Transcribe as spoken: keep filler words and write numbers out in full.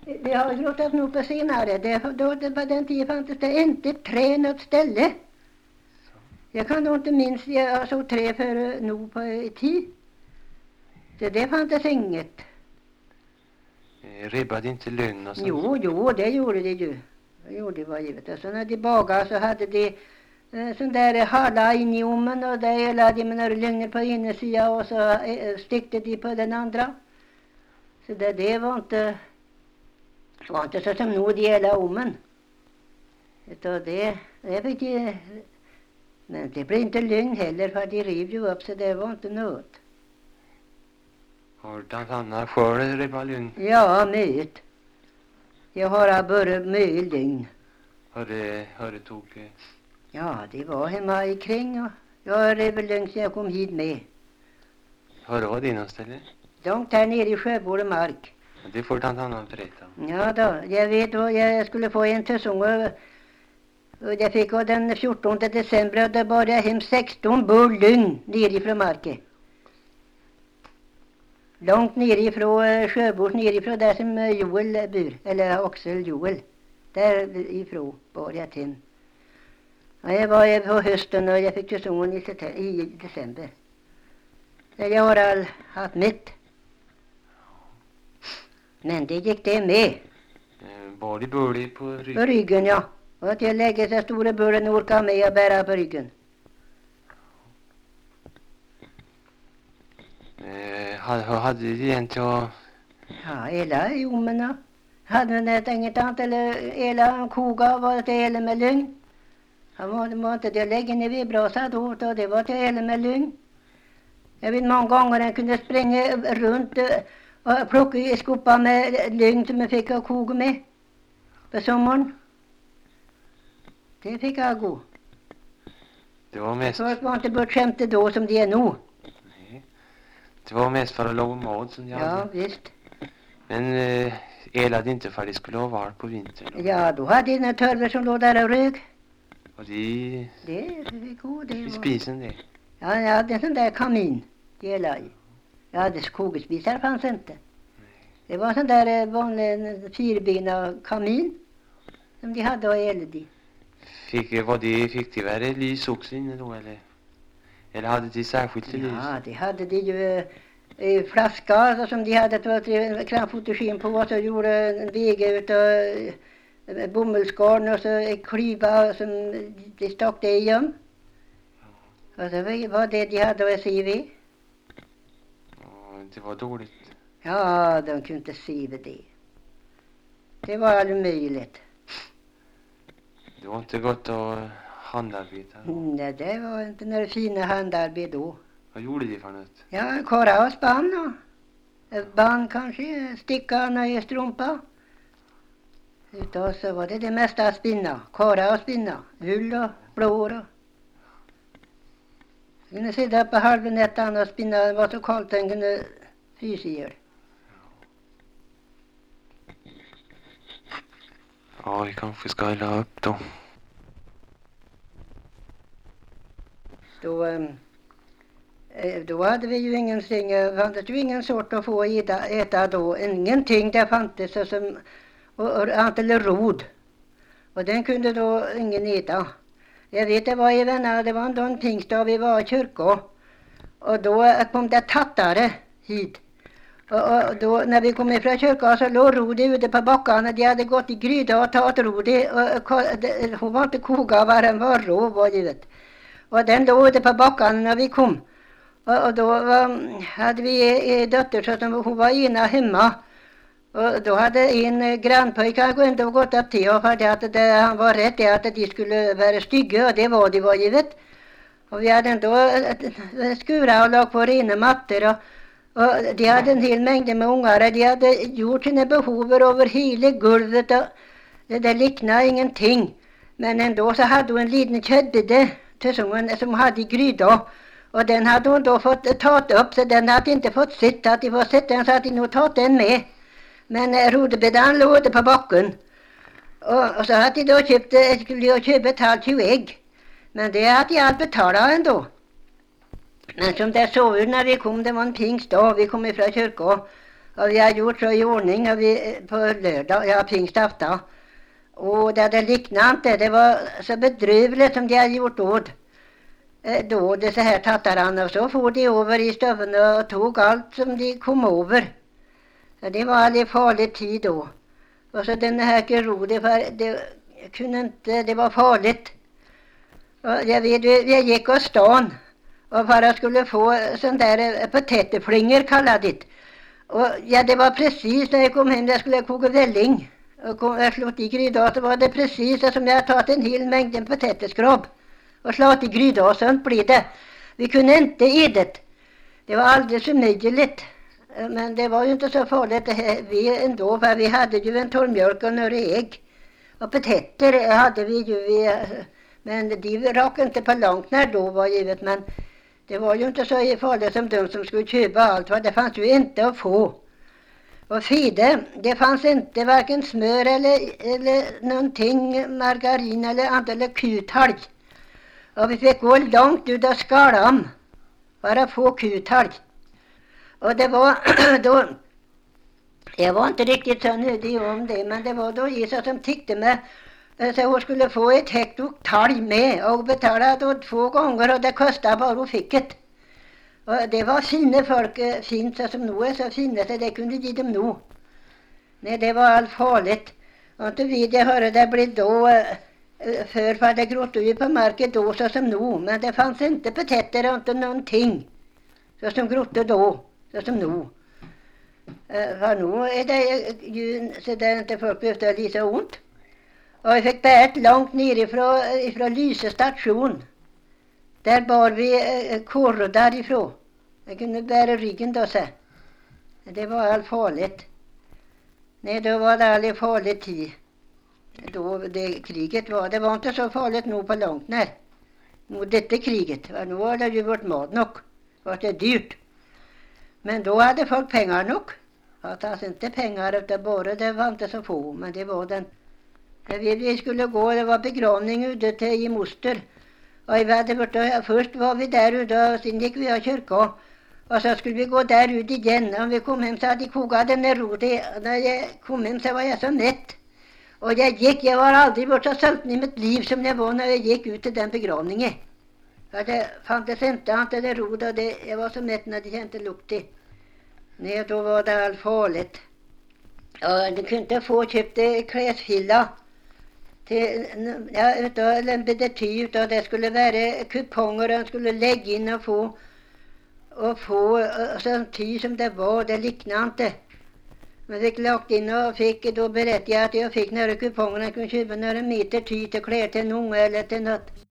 Det har grottat nog på senare. Det, då, det, på den tiden fanns det inte trä något ställe. Jag kan nog inte minst, jag såg trä för nog på i tid. Det, det fanns inget. Ribbade inte lögn och sånt? Jo, jo, det gjorde det ju. Det gjorde det var givet. Och så när de bagade så hade de eh, sån där hala in i ommen och där lade de med några lögner på ena sidan och så eh, stickte de på den andra. Så det, det var inte, det var inte så som nu de hela ommen. Så det, det fick de, men det blev inte lögn heller för de rev ju upp så det var inte något. Har du annat själv ribba lögn? Ja, mycket. Jag har bara mycket lögn. Har det, har det tog... Ja, det var hemma i kring och jag rev lögn så jag kom hit med. Har du varit innan stället? Långt här nere i Sjöbord och mark. Det får du annat berätta. Ja då, jag vet då, jag skulle få en tussung och, och jag fick och den fjortonde december och då bar jag hem sexton bull lögn nerifrån marken. Långt nerifrån Sjöbord, nerifrån där som Joel bor, eller Axel Joel. Därifrån bar jag hem. Ja, jag var på hösten och jag fick tussungen i, i december. Jag har all haft mitt. Men det gick det med. Var det börlig på ryggen? På ryggen, ja. Och att jag lägger så stora bullen orkar med att bära på ryggen. Eh, hade, hade det egentligen... Ja, hela i omen. Hade det inget annat eller hela koga var det hela med lugn. Han var, var inte det lägga ner vid brasa då, då det var det hela med lugn. Jag vet många gånger den kunde springa runt och plocka i skopa med lugn som jag fick ha koga med på sommaren. Det fick jag gå. Det var mest... Folk var inte bortskämte då som det är nu. Nej. Det var mest för att laga mat som jag Ja, hade. visst. Men eh, elade inte för att det skulle ha varit på vintern. Ja, då hade jag en törver som låg där och rög. Och det... Det fick gå, det I var... spisen det. Ja, jag hade en sån där kamin. Hela i. Jag hade skogspisar fanns inte. Det var sån där eh, vanlig fyrbena kamin. Som de hade och eld i. Fick, vad det, fick det vara lys också inne då eller? Eller hade de särskilt lys? Ja, det hade de ju eh, flaska alltså, som de hade ett kramfotogen på och så gjorde en vega utav eh, bomullsgarn och så en klyva som de stack det i om. Och så var det de hade att se vid. Ja, det var dåligt. Ja, de kunde inte se vid det. Det var allt möjligt. Det var inte gott att handarbeta. Nej, det var inte några fina handarbete då. Vad gjorde de för något? Ja, kora och spann och ett band kanske, sticka i strumpa. Utav så var det det mesta att spinna. Kora och spinna, ull och blår och... Jag kunde sitta på halva nättan och spinna, det var så kallt den kunde frysa ihjäl. Ja, vi kanske ska hälla upp då. Då, eh, då hade vi ju ingenting, det fanns ju ingen sort att få äta, äta då. Ingenting det fanns så som, och, och antal rod. Och den kunde då ingen äta. Jag vet det var i vänner, det var en pingstdag vi var i kyrka. Och då kom det tattare hit. Och, och då när vi kom ifrån kyrkan så låg Rodi ute på backarna. De hade gått i gryda och tagit Rodi. Och, och, hon var inte koga var den var rå var det vet. Och den låg ute på backarna när vi kom. Och, och då var, hade vi en dotter så som hon var ena hemma. Och då hade en grannpojke gått och gått upp till och för att det, han var rädd att de skulle vara stygga och det var de var givet. Och vi hade ändå skura och lag på rena mattor och, och de hade en hel mängd med ungar. De hade gjort sina behov över hela gulvet och det där liknade ingenting. Men ändå så hade hon en liten köddede till som hade gryda. Och den hade hon då fått tagit upp så den hade inte fått sitta. Att de var sett den så hade de nog tagit den med. Men rodebedan låg på backen. Och, och så hade de då köpt, skulle jag köpa ett halvt tjugo ägg. Men det hade jag allt betalat ändå. Men som det såg ut när vi kom, det var en pingstdag, vi kom ifrån kyrkan. Og vi har gjort så i ordning og vi, på lørdag, ja, pingstaften. Og det hadde liknant det. Det var så bedrøvelig som de hadde gjort åd. Da, disse her tattarene. Og så for de over i støvene og tok alt som de kom over. Så det var litt farlig tid da. Og så denne her Gerode, for det kunne ikke, det var farlig. Og jeg vet, jeg gikk av stan, og for jeg skulle få sånn der poteteflinger, kaller det. Og ja, det var precis når jeg kom hjem, jeg skulle koke velling. Og kom, jeg slått i gryda, så var det precis som jeg hadde tatt en hel mengde poteteskrab. Og slått i gryda, og sånt blir det. Vi kunne ikke i det. Det var aldri så mye litt. Men det var jo ikke så farlig vi ändå, for vi hadde jo en torrmjølk og noen egg. Og poteter hadde vi jo, vi, men de rakk ikke på langt nær da, var givet. Men det var jo ikke så farlig som de som skulle kjøpe alt, for det fanns jo ikke å få. Og fide, det fanns ikke hverken smør eller, eller noen ting, margarin eller annet, eller kutalg. Og vi fikk gå langt ut av Skalam for å få kutalg. Og det var da, jeg var ikke riktig så nødig om det, men det var da Isa som tikte meg, så hun skulle få et hektok talg med, og betale det to ganger, og det kostet bare hun fikk det. Og det var fine folk, fint som nå er så fine, så det kunne gi dem nå. Nei, det var alt farlig. Og ikke vidt jeg hører det ble da, før var det grått ut på marken da, så som nå, men det fanns ikke poteter og ikke noen ting, så som gråtte da. Så som nå. For nå er det jo, så det er ikke folk behøvde å lise ondt. Og jeg fikk bært langt ned ifra, ifra Lyse stasjon. Der bar vi kåre derifra. Jeg kunne bære ryggen da, se. Det var alt farlig. Nei, da var det alt farlig tid. Da det kriget var, det var ikke så farlig nå på langt nær. Nå dette kriget, for nå har det jo vært mat nok. Det var det dyrt. Men da hadde folk penger nok. Det fanns ikke penger, det bare det var ikke så få, men det var den. Vi, vi skulle gå, det var begravning ute til i Moster. Og vi hadde vært, først var vi der ute, og så gikk vi av kyrka. Og så skulle vi gå der ut igjen. Og vi kom hjem, så hadde de koket denne rotet. Når jeg kom hjem, så var jeg så mett. Og jeg gikk, jeg var aldri vært så sulten i mitt liv som jeg var når jeg gikk ut til den begravningen. For det fantes ikke annet enn det rot, og det, jeg var så mett når de kjente lukt i. Nei, da var det alt farlig. Og de kunne ikke få kjøpt kleshylla til, ja, ut av lempede ty, ut av det skulle være kuponger, og skulle legge inn og få, og få sånn ty som det var, det liknande. Men fikk lagt inn og fikk, da berettet jeg at jeg fikk noen kuponger, jeg kunne kjøpe noen meter ty til klær til en unge eller til noe.